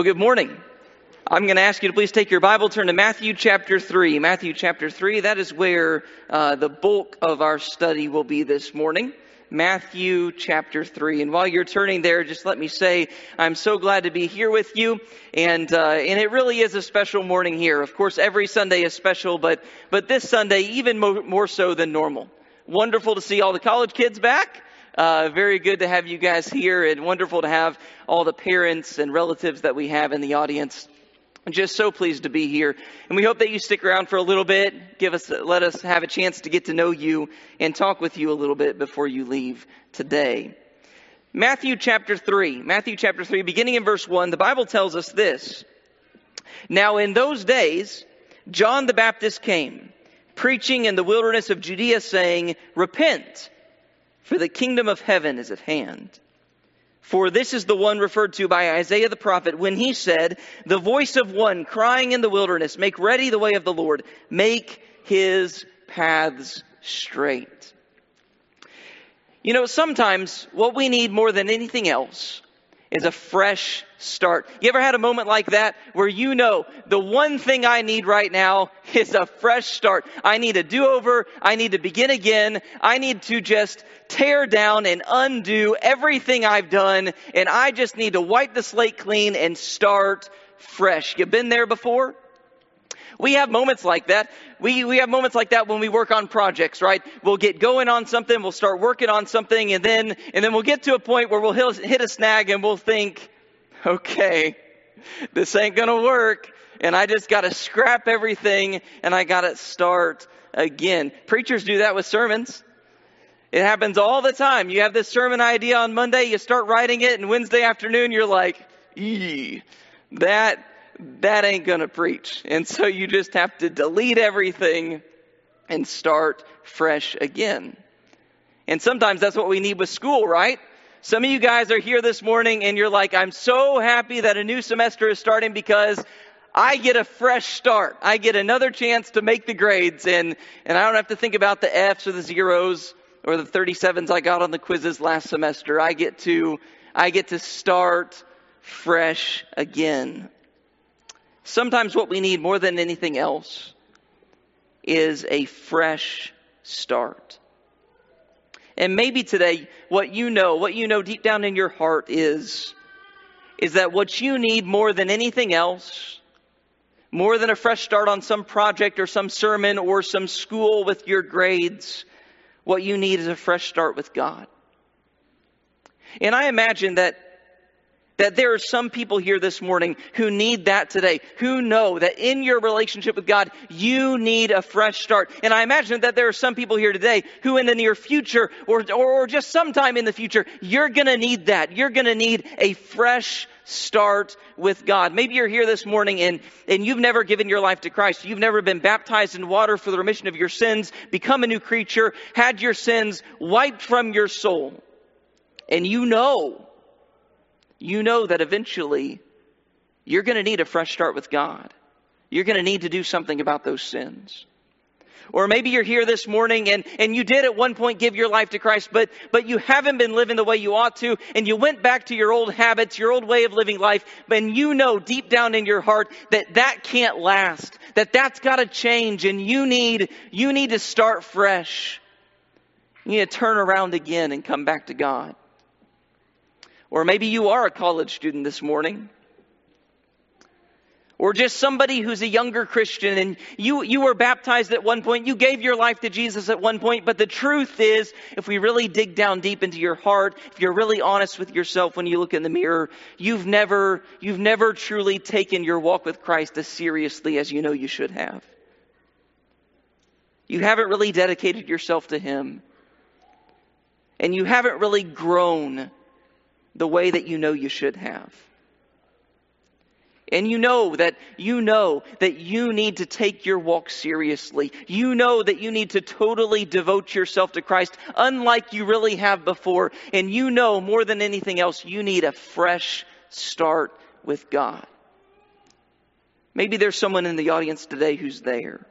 Well, good morning. I'm going to ask you to please take your Bible, turn to Matthew chapter 3. Matthew chapter 3, that is where the bulk of our study will be this morning. Matthew chapter 3. And while you're turning there, just let me say, I'm so glad to be here with you. And it really is a special morning here. Of course, every Sunday is special, but this Sunday, even more so than normal. Wonderful to see all the college kids back. Very good to have you guys here, and wonderful to have all the parents and relatives that we have in the audience. I'm just so pleased to be here, and we hope that you stick around for a little bit. Let us have a chance to get to know you and talk with you a little bit before you leave today. Matthew chapter 3, beginning in verse 1, the Bible tells us this. Now in those days, John the Baptist came, preaching in the wilderness of Judea, saying, "Repent, for the kingdom of heaven is at hand." For this is the one referred to by Isaiah the prophet when he said, "The voice of one crying in the wilderness, make ready the way of the Lord, make his paths straight." You know, sometimes what we need more than anything else is a fresh start. You ever had a moment like that where you know the one thing I need right now is a fresh start? I need a do-over. I need to begin again. I need to just tear down and undo everything I've done. And I just need to wipe the slate clean and start fresh. You been there before? We have moments like that. We have moments like that when we work on projects, right? We'll get going on something, we'll start working on something, and then we'll get to a point where we'll hit a snag and we'll think, okay, this ain't gonna work, and I just gotta scrap everything and I gotta start again. Preachers do that with sermons. It happens all the time. You have this sermon idea on Monday, you start writing it, and Wednesday afternoon you're like, that ain't gonna preach. And so you just have to delete everything and start fresh again. And sometimes that's what we need with school, right? Some of you guys are here this morning and you're like, I'm so happy that a new semester is starting because I get a fresh start. I get another chance to make the grades, and I don't have to think about the F's or the zeros or the 37s I got on the quizzes last semester. I get to start fresh again. Sometimes what we need more than anything else is a fresh start. And maybe today, what you know deep down in your heart is that what you need more than anything else, more than a fresh start on some project or some sermon or some school with your grades, what you need is a fresh start with God. And I imagine that there are some people here this morning who need that today, who know that in your relationship with God, you need a fresh start. And I imagine that there are some people here today who in the near future or just sometime in the future, you're going to need that. You're going to need a fresh start with God. Maybe you're here this morning and you've never given your life to Christ. You've never been baptized in water for the remission of your sins, become a new creature, had your sins wiped from your soul. And you know that eventually you're going to need a fresh start with God. You're going to need to do something about those sins. Or maybe you're here this morning and you did at one point give your life to Christ, but you haven't been living the way you ought to, and you went back to your old habits, your old way of living life, and you know deep down in your heart that can't last, that's got to change, and you need to start fresh. You need to turn around again and come back to God. Or maybe you are a college student this morning. Or just somebody who's a younger Christian and you were baptized at one point. You gave your life to Jesus at one point. But the truth is, if we really dig down deep into your heart, if you're really honest with yourself when you look in the mirror, you've never truly taken your walk with Christ as seriously as you know you should have. You haven't really dedicated yourself to Him. And you haven't really grown the way that you know you should have. And you know that you need to take your walk seriously. You know that you need to totally devote yourself to Christ, unlike you really have before. And you know more than anything else, you need a fresh start with God. Maybe there's someone in the audience today who's there.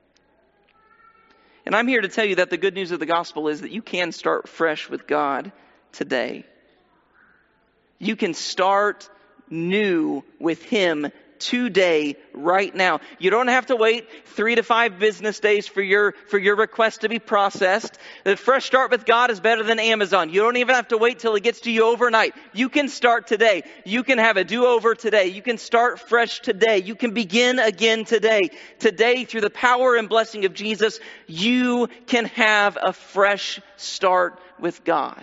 And I'm here to tell you that the good news of the gospel is that you can start fresh with God today. You can start new with him today, right now. You don't have to wait 3 to 5 business days for your request to be processed. The fresh start with God is better than Amazon. You don't even have to wait till it gets to you overnight. You can start today. You can have a do-over today. You can start fresh today. You can begin again today. Today, through the power and blessing of Jesus, you can have a fresh start with God.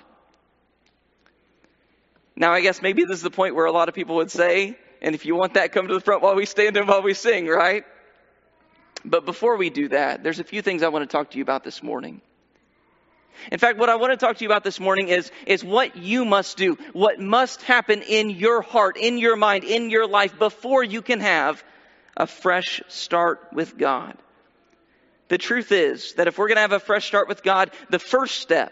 Now, I guess maybe this is the point where a lot of people would say, and if you want that, come to the front while we stand and while we sing, right? But before we do that, there's a few things I want to talk to you about this morning. In fact, what I want to talk to you about this morning is what you must do, what must happen in your heart, in your mind, in your life before you can have a fresh start with God. The truth is that if we're going to have a fresh start with God, the first step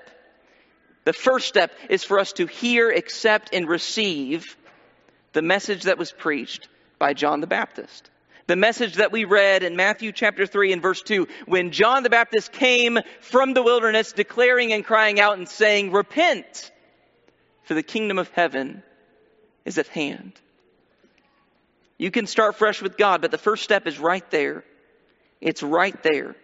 is for us to hear, accept, and receive the message that was preached by John the Baptist. The message that we read in Matthew chapter 3 and verse 2, when John the Baptist came from the wilderness declaring and crying out and saying, "Repent, for the kingdom of heaven is at hand." You can start fresh with God, but the first step is right there. It's right there.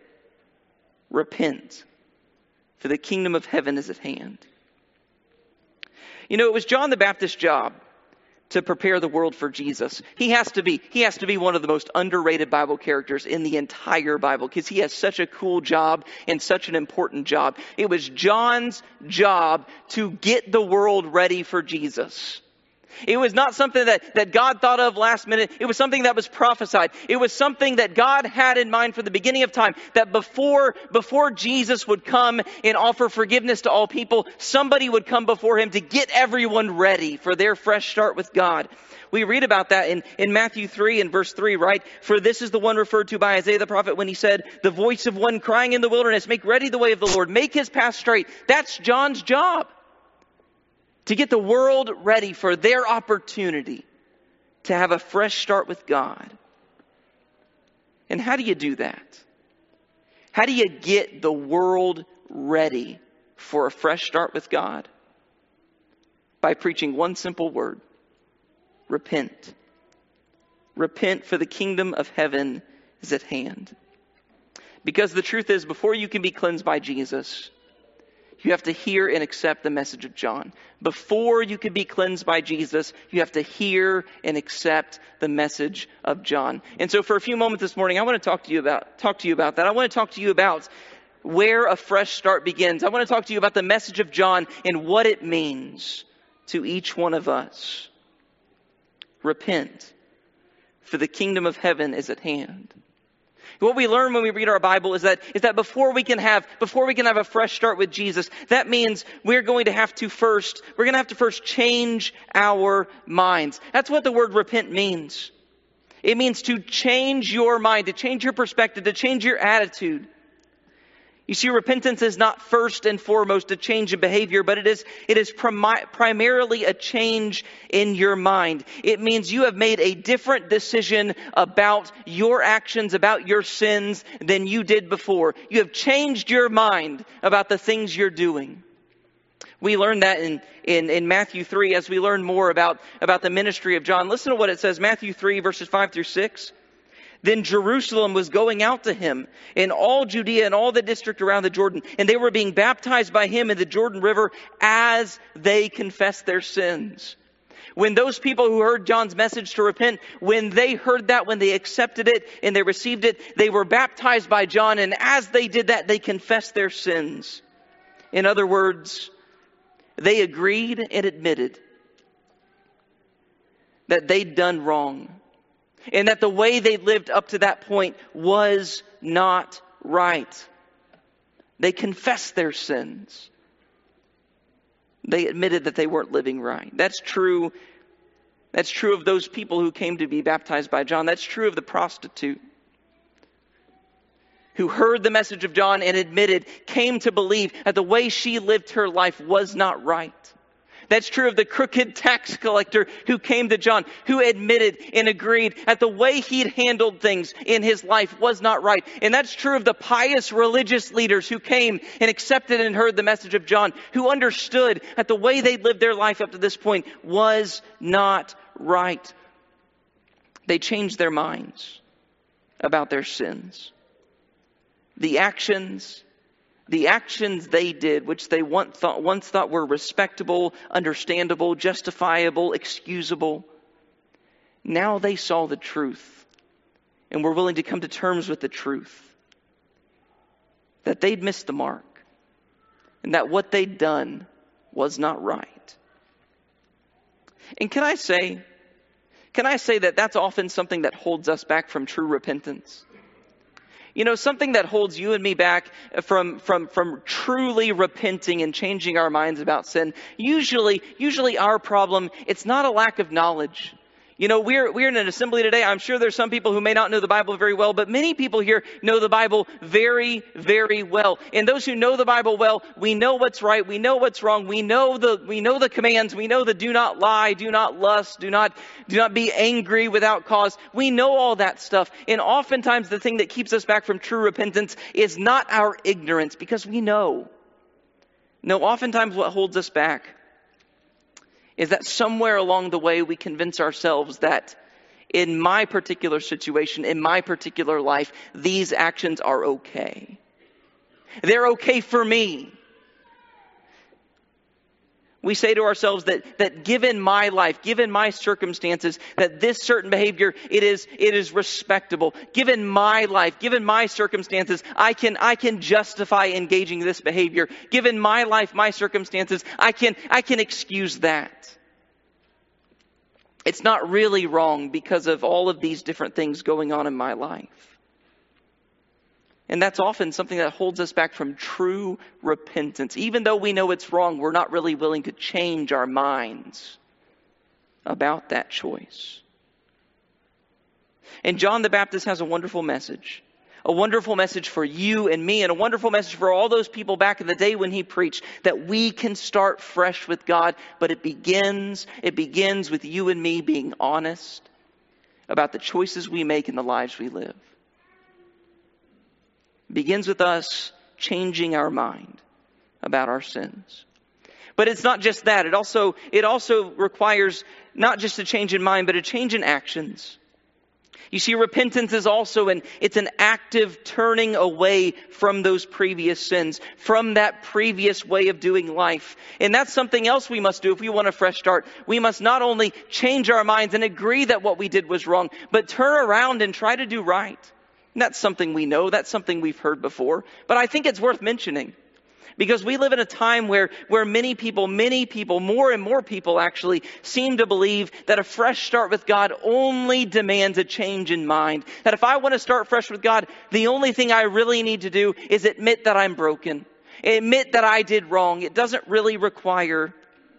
Repent, for the kingdom of heaven is at hand. You know, it was John the Baptist's job to prepare the world for Jesus. He has to be one of the most underrated Bible characters in the entire Bible because he has such a cool job and such an important job. It was John's job to get the world ready for Jesus. It was not something that God thought of last minute. It was something that was prophesied. It was something that God had in mind from the beginning of time, that before Jesus would come and offer forgiveness to all people, somebody would come before him to get everyone ready for their fresh start with God. We read about that in Matthew 3 and verse 3, right? For this is the one referred to by Isaiah the prophet when he said, "The voice of one crying in the wilderness, make ready the way of the Lord, make his path straight." That's John's job. To get the world ready for their opportunity to have a fresh start with God. And how do you do that? How do you get the world ready for a fresh start with God? By preaching one simple word: repent. Repent, for the kingdom of heaven is at hand. Because the truth is, before you can be cleansed by Jesus, you have to hear and accept the message of John. Before you can be cleansed by Jesus, you have to hear and accept the message of John. And so for a few moments this morning, I want to talk to you about that. I want to talk to you about where a fresh start begins. I want to talk to you about the message of John and what it means to each one of us. Repent, for the kingdom of heaven is at hand. What we learn when we read our Bible is that before we can have a fresh start with Jesus, that means we're going to have to first change our minds. That's what the word repent means. It means to change your mind, to change your perspective, to change your attitude. You see, repentance is not first and foremost a change in behavior, but it is primarily a change in your mind. It means you have made a different decision about your actions, about your sins, than you did before. You have changed your mind about the things you're doing. We learn that in Matthew 3 as we learn more about the ministry of John. Listen to what it says, Matthew 3 verses 5 through 6. Then Jerusalem was going out to him, and all Judea and all the district around the Jordan, and they were being baptized by him in the Jordan River as they confessed their sins. When those people who heard John's message to repent, when they heard that, when they accepted it and they received it, they were baptized by John, and as they did that, they confessed their sins. In other words, they agreed and admitted that they'd done wrong. And that the way they lived up to that point was not right. They confessed their sins. They admitted that they weren't living right. That's true. That's true of those people who came to be baptized by John. That's true of the prostitute who heard the message of John and admitted, came to believe that the way she lived her life was not right. That's true of the crooked tax collector who came to John, who admitted and agreed that the way he'd handled things in his life was not right. And that's true of the pious religious leaders who came and accepted and heard the message of John, who understood that the way they'd lived their life up to this point was not right. They changed their minds about their sins. The actions they did, which they once thought were respectable, understandable, justifiable, excusable, now they saw the truth and were willing to come to terms with the truth. That they'd missed the mark and that what they'd done was not right. And can I say that that's often something that holds us back from true repentance? You know, something that holds you and me back from truly repenting and changing our minds about sin. Usually our problem, it's not a lack of knowledge. You know, we're in an assembly today. I'm sure there's some people who may not know the Bible very well, but many people here know the Bible very, very well. And those who know the Bible well, we know what's right, we know what's wrong, we know the commands, we know the do not lie, do not lust, do not be angry without cause. We know all that stuff. And oftentimes the thing that keeps us back from true repentance is not our ignorance, because we know. No, oftentimes what holds us back is that somewhere along the way we convince ourselves that in my particular situation, in my particular life, these actions are okay. They're okay for me. We say to ourselves that given my life, given my circumstances, that this certain behavior, it is respectable. Given my life, given my circumstances, I can justify engaging this behavior. Given my life, my circumstances, I can excuse that. It's not really wrong because of all of these different things going on in my life. And that's often something that holds us back from true repentance. Even though we know it's wrong, we're not really willing to change our minds about that choice. And John the Baptist has a wonderful message. A wonderful message for you and me, and a wonderful message for all those people back in the day when he preached that we can start fresh with God, but it begins with you and me being honest about the choices we make and the lives we live. It begins with us changing our mind about our sins. But it's not just that. It also requires not just a change in mind, but a change in actions. You see, repentance is also it's an active turning away from those previous sins, from that previous way of doing life. And that's something else we must do if we want a fresh start. We must not only change our minds and agree that what we did was wrong, but turn around and try to do right. And that's something we know. That's something we've heard before. But I think it's worth mentioning. Because we live in a time where many people, more and more people actually seem to believe that a fresh start with God only demands a change in mind. That if I want to start fresh with God, the only thing I really need to do is admit that I'm broken. Admit that I did wrong. It doesn't really require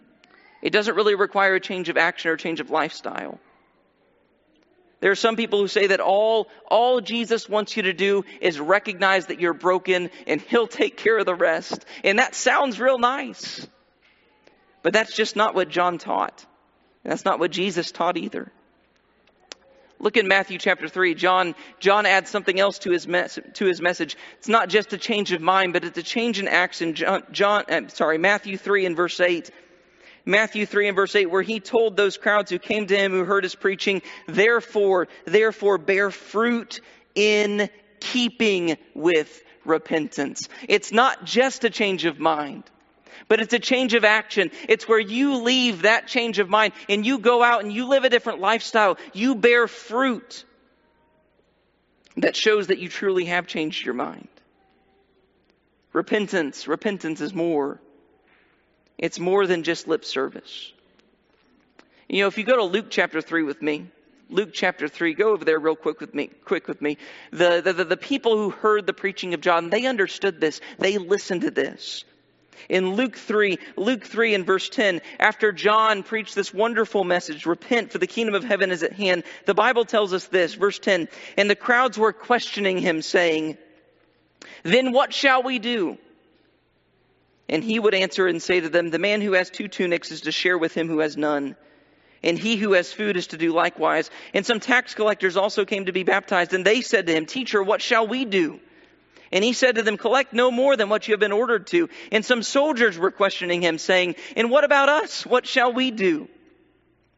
a change of action or a change of lifestyle. There are some people who say that all Jesus wants you to do is recognize that you're broken and he'll take care of the rest. And that sounds real nice. But that's just not what John taught. And that's not what Jesus taught either. Look in Matthew chapter 3. John adds something else to his message. It's not just a change of mind, but it's a change in action. Matthew 3 and verse 8. Matthew 3 and verse 8, where he told those crowds who came to him, who heard his preaching, therefore bear fruit in keeping with repentance. It's not just a change of mind, but it's a change of action. It's where you leave that change of mind and you go out and you live a different lifestyle. You bear fruit that shows that you truly have changed your mind. Repentance is more. It's more than just lip service. You know, if you go to Luke chapter 3 with me, Luke chapter 3, go over there real quick with me. The people who heard the preaching of John, they understood this. They listened to this. In Luke 3 in verse 10, after John preached this wonderful message, repent for the kingdom of heaven is at hand, the Bible tells us this, verse 10, and the crowds were questioning him, saying, then what shall we do? And he would answer and say to them, the man who has 2 tunics is to share with him who has none. And he who has food is to do likewise. And some tax collectors also came to be baptized. And they said to him, teacher, what shall we do? And he said to them, collect no more than what you have been ordered to. And some soldiers were questioning him, saying, and what about us? What shall we do?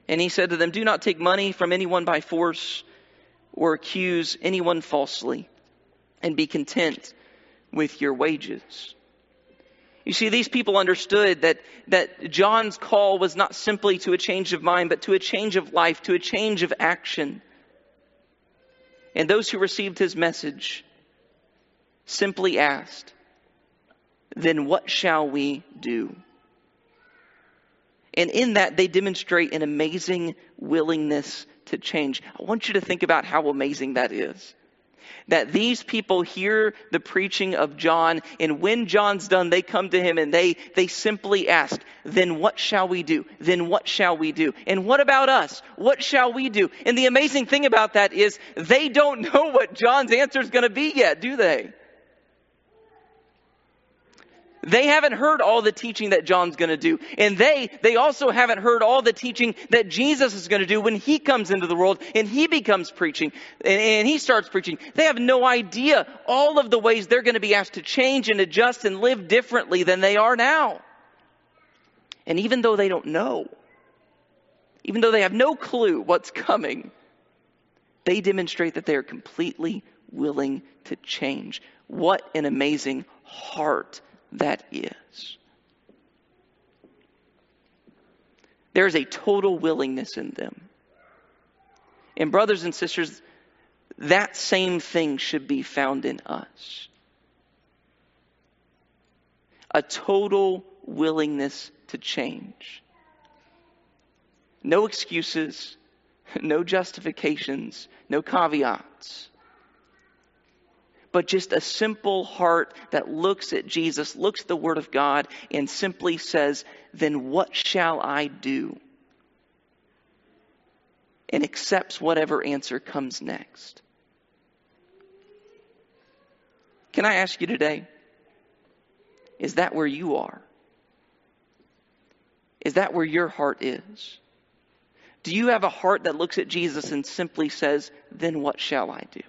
And he said to them, "Do not take money from anyone by force or accuse anyone falsely, and be content with your wages." You see, these people understood that John's call was not simply to a change of mind, but to a change of life, to a change of action. And those who received his message simply asked, "Then what shall we do?" And in that, they demonstrate an amazing willingness to change. I want you to think about how amazing that is. That these people hear the preaching of John, and when John's done, they come to him and they simply ask, "Then what shall we do? Then what shall we do? And what about us? What shall we do?" And the amazing thing about that is they don't know what John's answer is going to be yet, do they? They haven't heard all the teaching that John's going to do. And they also haven't heard all the teaching that Jesus is going to do when he comes into the world and he becomes preaching and he starts preaching. They have no idea all of the ways they're going to be asked to change and adjust and live differently than they are now. And even though they don't know, even though they have no clue what's coming, they demonstrate that they are completely willing to change. What an amazing heart that is. There is a total willingness in them. And brothers and sisters, that same thing should be found in us. A total willingness to change. No excuses, no justifications, no caveats. But just a simple heart that looks at Jesus, looks at the Word of God, and simply says, "Then what shall I do?" And accepts whatever answer comes next. Can I ask you today, is that where you are? Is that where your heart is? Do you have a heart that looks at Jesus and simply says, "Then what shall I do?"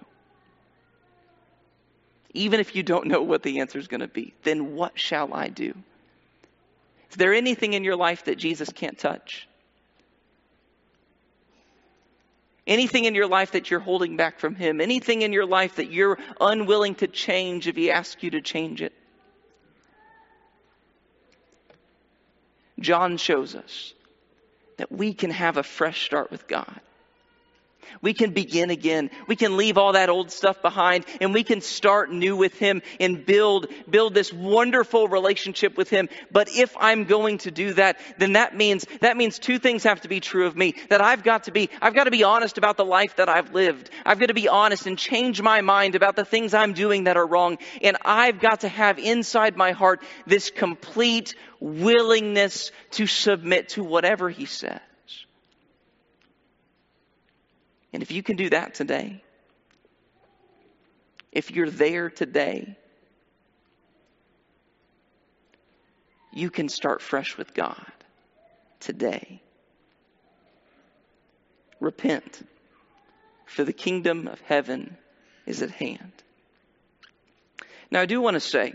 Even if you don't know what the answer is going to be, then what shall I do? Is there anything in your life that Jesus can't touch? Anything in your life that you're holding back from him? Anything in your life that you're unwilling to change if he asks you to change it? John shows us that we can have a fresh start with God. We can begin again. We can leave all that old stuff behind and we can start new with him and build this wonderful relationship with him. But if I'm going to do that, then that means two things have to be true of me. That I've got to be honest about the life that I've lived. I've got to be honest and change my mind about the things I'm doing that are wrong. And I've got to have inside my heart this complete willingness to submit to whatever he says. And if you can do that today, if you're there today, you can start fresh with God today. Repent, for the kingdom of heaven is at hand. Now, I do want to say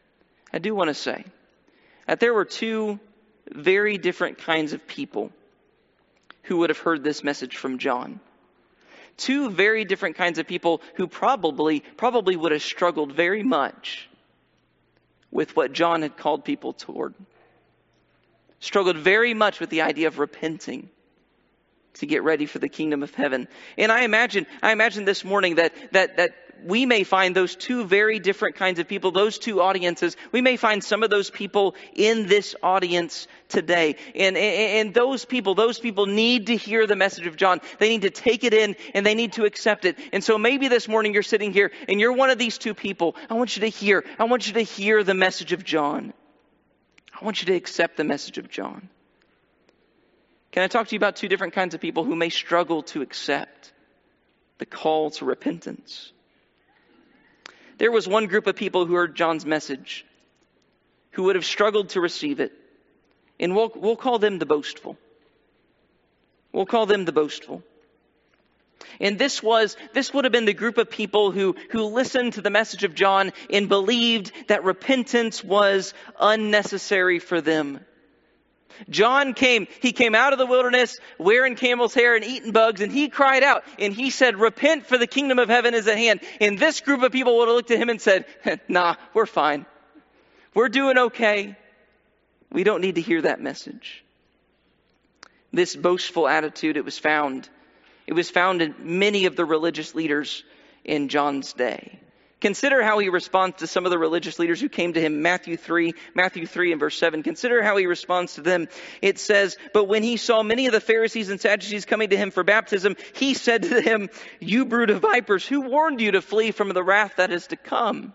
that there were two very different kinds of people who would have heard this message from John. Two very different kinds of people who probably would have struggled very much with what John had called people toward. Struggled very much with the idea of repenting to get ready for the kingdom of heaven. And I imagine this morning that we may find those two very different kinds of people, those two audiences. We may find some of those people in this audience today. And those people need to hear the message of John. They need to take it in and they need to accept it. And so maybe this morning you're sitting here and you're one of these two people. I want you to hear the message of John. I want you to accept the message of John. Can I talk to you about two different kinds of people who may struggle to accept the call to repentance? There was one group of people who heard John's message who would have struggled to receive it. And we'll call them the boastful. We'll call them the boastful. And this would have been the group of people who listened to the message of John and believed that repentance was unnecessary for them. John he came out of the wilderness wearing camel's hair and eating bugs, and he cried out and he said, repent, for the kingdom of heaven is at hand. And this group of people would have looked at him and said, nah, we're fine. We're doing okay. We don't need to hear that message. This boastful attitude, it was found in many of the religious leaders in John's day. Consider how he responds to some of the religious leaders who came to him. Matthew 3 and verse 7. Consider how he responds to them. It says, but when he saw many of the Pharisees and Sadducees coming to him for baptism, he said to them, you brood of vipers, who warned you to flee from the wrath that is to come?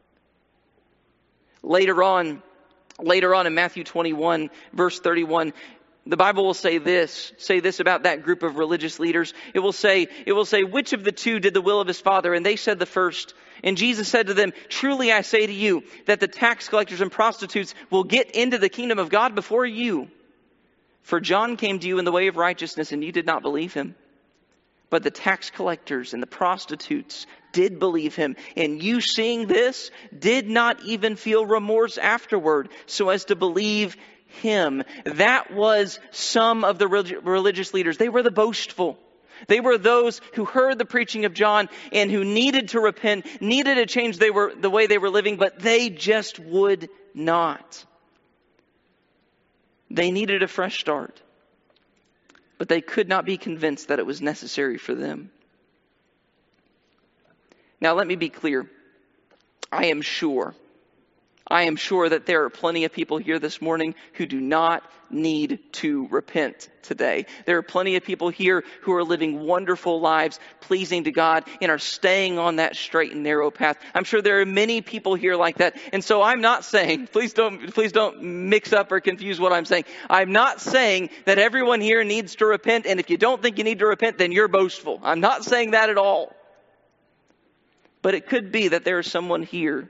Later on in Matthew 21, verse 31, the Bible will say this about that group of religious leaders. It will say, which of the two did the will of his father? And they said the first. And Jesus said to them, truly I say to you that the tax collectors and prostitutes will get into the kingdom of God before you. For John came to you in the way of righteousness, and you did not believe him. But the tax collectors and the prostitutes did believe him. And you, seeing this, did not even feel remorse afterward, so as to believe him. That was some of the religious leaders. They were the boastful. They were those who heard the preaching of John and who needed to repent, needed to change the way they were living, but they just would not. They needed a fresh start, but they could not be convinced that it was necessary for them. Now, let me be clear. I am sure that there are plenty of people here this morning who do not need to repent today. There are plenty of people here who are living wonderful lives, pleasing to God, and are staying on that straight and narrow path. I'm sure there are many people here like that. And so I'm not saying, please don't mix up or confuse what I'm saying. I'm not saying that everyone here needs to repent, and if you don't think you need to repent, then you're boastful. I'm not saying that at all. But it could be that there's someone here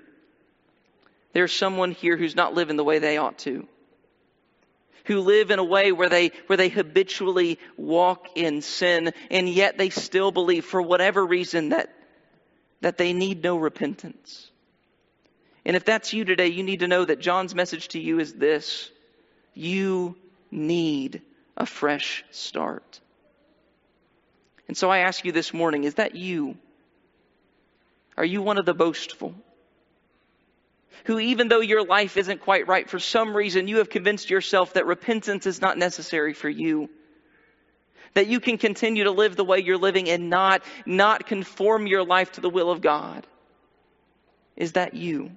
who's not living the way they ought to, who live in a way where they habitually walk in sin, and yet they still believe for whatever reason that they need no repentance. And if that's you today, you need to know that John's message to you is this: you need a fresh start. And so I ask you this morning, is that you? Are you one of the boastful? Who, even though your life isn't quite right, for some reason you have convinced yourself that repentance is not necessary for you. That you can continue to live the way you're living and not conform your life to the will of God. Is that you?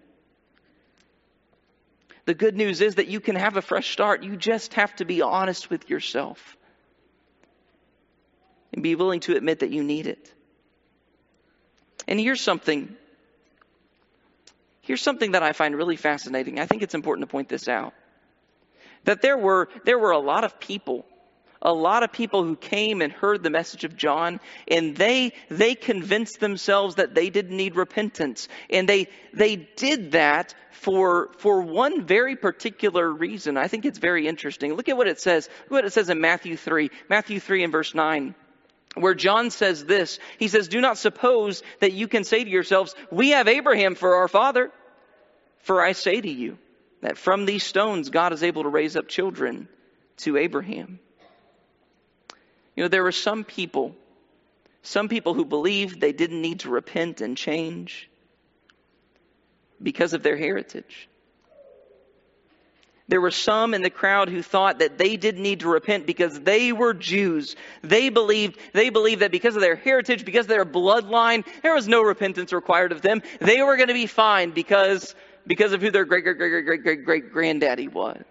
The good news is that you can have a fresh start. You just have to be honest with yourself and be willing to admit that you need it. And here's something that I find really fascinating. I think it's important to point this out. That there were a lot of people who came and heard the message of John, and they convinced themselves that they didn't need repentance. And they did that for one very particular reason. I think it's very interesting. Look at what it says. Look what it says in Matthew 3 and verse 9. Where John says this, he says, do not suppose that you can say to yourselves, we have Abraham for our father. For I say to you that from these stones God is able to raise up children to Abraham. You know, there were some people who believed they didn't need to repent and change because of their heritage. There were some in the crowd who thought that they didn't need to repent because they were Jews. They believed that because of their heritage, because of their bloodline, there was no repentance required of them. They were going to be fine because of who their great granddaddy was.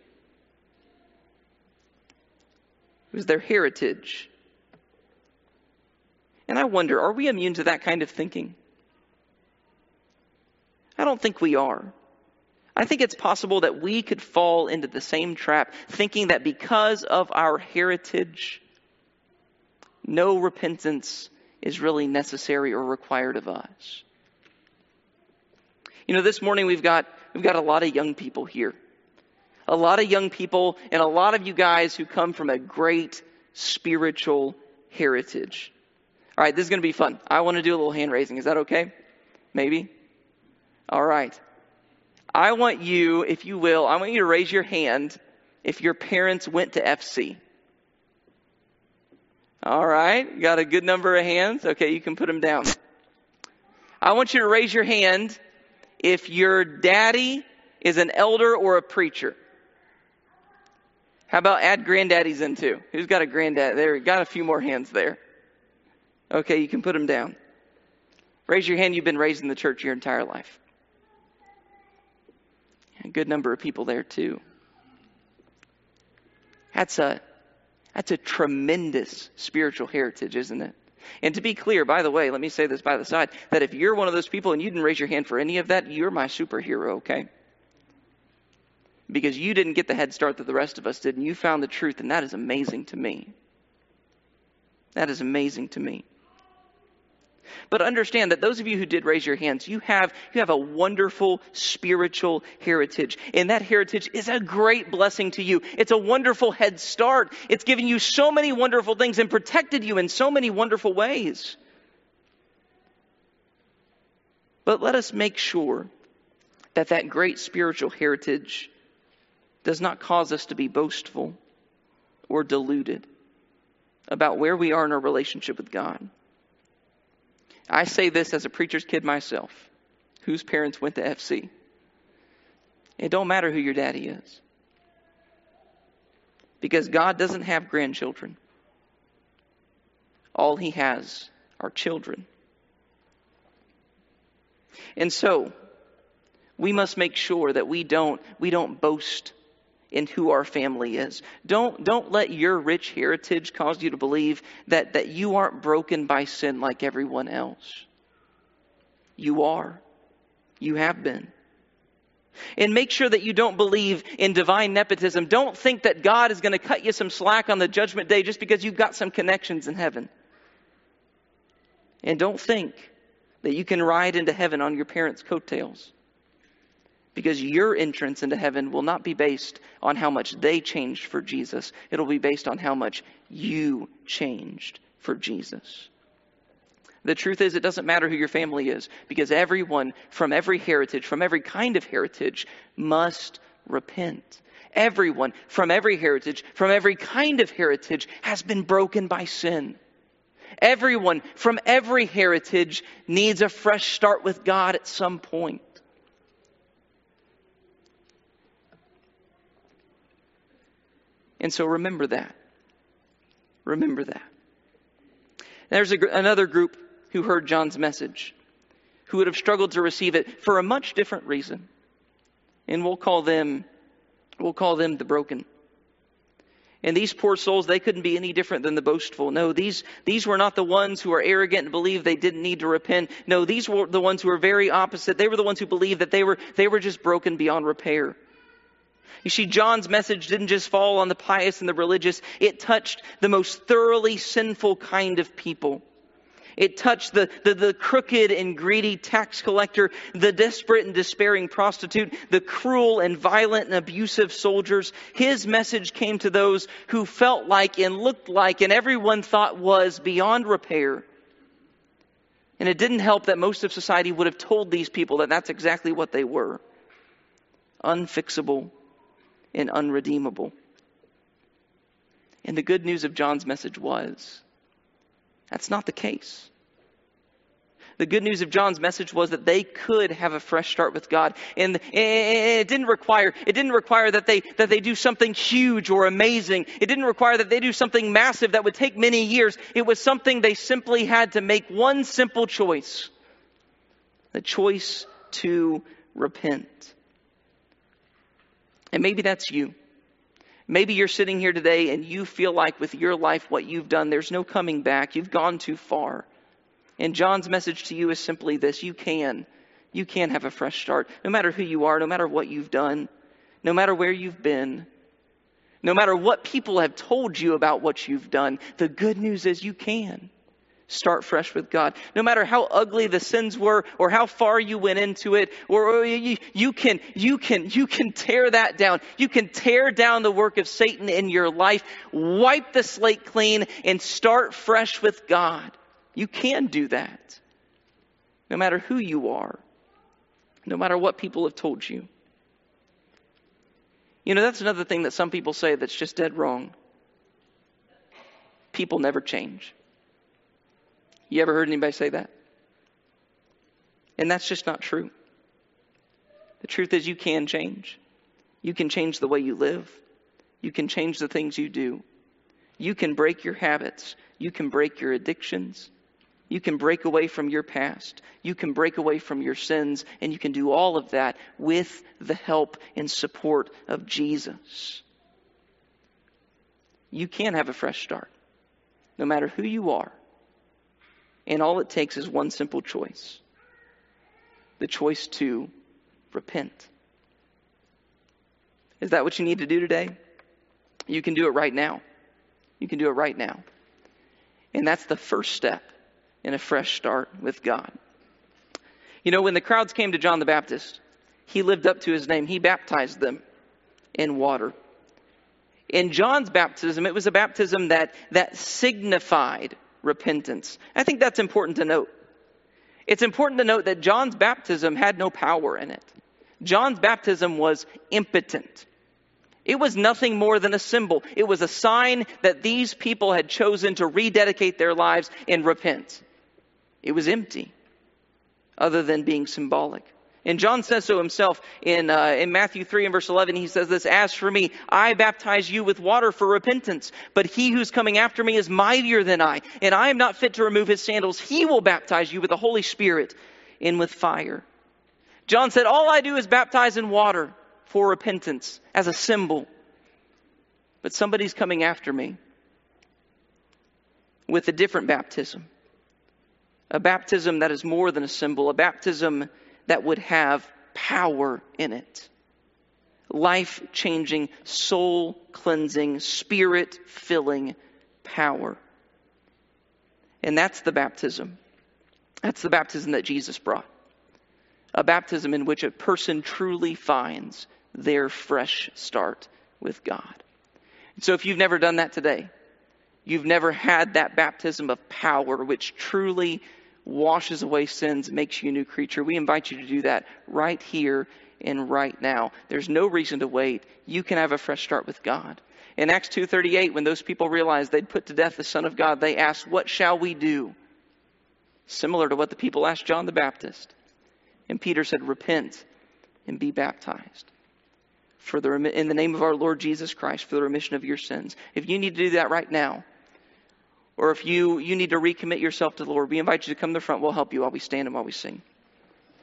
It was their heritage. And I wonder, are we immune to that kind of thinking? I don't think we are. I think it's possible that we could fall into the same trap, thinking that because of our heritage, no repentance is really necessary or required of us. You know, this morning we've got a lot of young people here. A lot of young people and a lot of you guys who come from a great spiritual heritage. All right, this is going to be fun. I want to do a little hand raising. Is that okay? Maybe? All right. I want you, if you will, I want you to raise your hand if your parents went to FC? All right, got a good number of hands. Okay, you can put them down. I want you to raise your hand if your daddy is an elder or a preacher. How about add granddaddies in too? Who's got a granddad? There, got a few more hands there. Okay, you can put them down. Raise your hand, you've been raised in the church your entire life. A good number of people there too. That's a tremendous spiritual heritage, isn't it? And to be clear, by the way, let me say this by the side, that if you're one of those people and you didn't raise your hand for any of that, you're my superhero, okay? Because you didn't get the head start that the rest of us did, and you found the truth, and that is amazing to me. That is amazing to me. But understand that those of you who did raise your hands, you have a wonderful spiritual heritage. And that heritage is a great blessing to you. It's a wonderful head start. It's given you so many wonderful things and protected you in so many wonderful ways. But let us make sure that that great spiritual heritage does not cause us to be boastful or deluded about where we are in our relationship with God. I say this as a preacher's kid myself, whose parents went to FC. It don't matter who your daddy is. Because God doesn't have grandchildren. All he has are children. And so, we must make sure that we don't boast in who our family is. Don't let your rich heritage cause you to believe that you aren't broken by sin like everyone else. You are. You have been. And make sure that you don't believe in divine nepotism. Don't think that God is going to cut you some slack on the judgment day just because you've got some connections in heaven. And don't think that you can ride into heaven on your parents' coattails. Because your entrance into heaven will not be based on how much they changed for Jesus. It'll be based on how much you changed for Jesus. The truth is, it doesn't matter who your family is, because everyone from every heritage, from every kind of heritage, must repent. Everyone from every heritage, from every kind of heritage, has been broken by sin. Everyone from every heritage needs a fresh start with God at some point. And so remember that. Remember that. There's another group who heard John's message, who would have struggled to receive it for a much different reason. And we'll call them the broken. And these poor souls, they couldn't be any different than the boastful. No, these were not the ones who were arrogant and believed they didn't need to repent. No, these were the ones who were very opposite. They were the ones who believed that they were just broken beyond repair. You see, John's message didn't just fall on the pious and the religious. It touched the most thoroughly sinful kind of people. It touched the crooked and greedy tax collector, the desperate and despairing prostitute, the cruel and violent and abusive soldiers. His message came to those who felt like and looked like and everyone thought was beyond repair. And it didn't help that most of society would have told these people that that's exactly what they were. Unfixable and unredeemable. And the good news of John's message was, that's not the case. The good news of John's message was that they could have a fresh start with God. And it didn't require that they do something huge or amazing. It didn't require that they do something massive that would take many years. It was something they simply had to make one simple choice. The choice to repent. And maybe that's you. Maybe you're sitting here today and you feel like with your life, what you've done, there's no coming back. You've gone too far. And John's message to you is simply this. You can have a fresh start. No matter who you are, no matter what you've done, no matter where you've been, no matter what people have told you about what you've done, the good news is you can start fresh with God. No matter how ugly the sins were or how far you went into it, or you can tear that down. You can tear down the work of Satan in your life, wipe the slate clean, and start fresh with God. You can do that. No matter who you are. No matter what people have told you. You know, that's another thing that some people say that's just dead wrong. People never change. You ever heard anybody say that? And that's just not true. The truth is you can change. You can change the way you live. You can change the things you do. You can break your habits. You can break your addictions. You can break away from your past. You can break away from your sins. And you can do all of that with the help and support of Jesus. You can have a fresh start, no matter who you are. And all it takes is one simple choice. The choice to repent. Is that what you need to do today? You can do it right now. You can do it right now. And that's the first step in a fresh start with God. You know, when the crowds came to John the Baptist, he lived up to his name. He baptized them in water. In John's baptism, it was a baptism that signified repentance. I think that's important to note. It's important to note that John's baptism had no power in it. John's baptism was impotent. It was nothing more than a symbol. It was a sign that these people had chosen to rededicate their lives and repent. It was empty, other than being symbolic. And John says so himself in Matthew 3 and verse 11. He says this, "As for me, I baptize you with water for repentance. But he who's coming after me is mightier than I, and I am not fit to remove his sandals. He will baptize you with the Holy Spirit and with fire." John said, all I do is baptize in water for repentance as a symbol. But somebody's coming after me with a different baptism. A baptism that is more than a symbol. A baptism that would have power in it. Life-changing, soul-cleansing, spirit-filling power. And that's the baptism. That's the baptism that Jesus brought. A baptism in which a person truly finds their fresh start with God. So if you've never done that today, you've never had that baptism of power which truly washes away sins, makes you a new creature, we invite you to do that right here and right now. There's no reason to wait. You can have a fresh start with God. In Acts 2:38, when those people realized they'd put to death the Son of God, they asked, "What shall we do?" Similar to what the people asked John the Baptist. And Peter said, "Repent and be baptized in the name of our Lord Jesus Christ for the remission of your sins." If you need to do that right now, or if you need to recommit yourself to the Lord, we invite you to come to the front. We'll help you while we stand and while we sing.